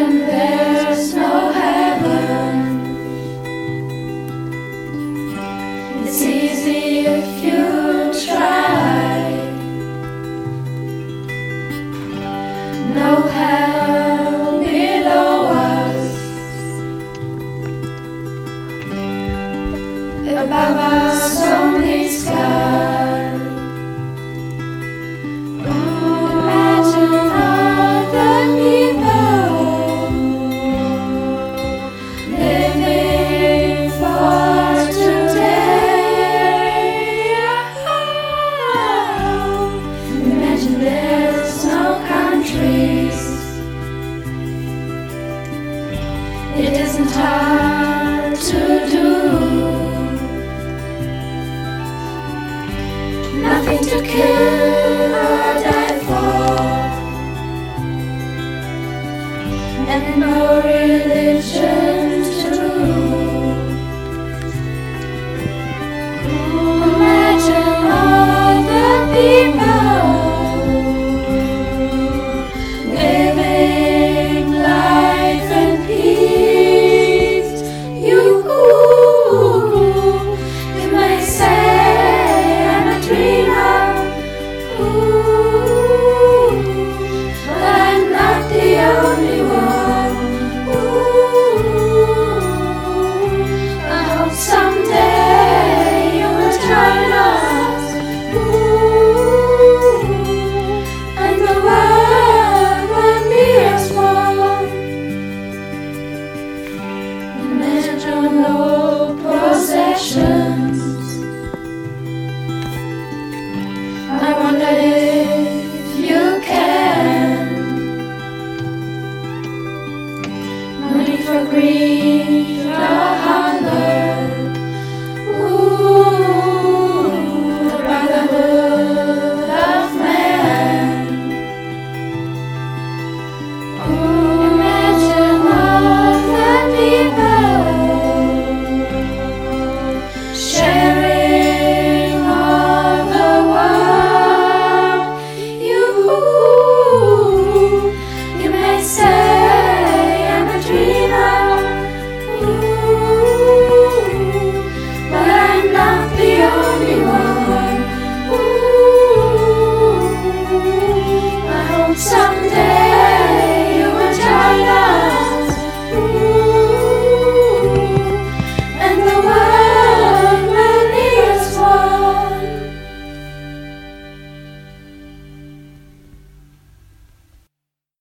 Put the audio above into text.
Imagine there's no heaven. It's easy if you try. No hell below us. Above us only sky. Imagine other people living for today. Imagine there's no countries. It isn't hard to do. Nothing to kill or die for, and no religion to rule. Imagine all the people living life in peace. You may say I'm a dreamer, but I'm not the only one. I hope someday you will join us, and the world will be as one. Imagine no possessions. I wonder if you can. No need for greed or hunger.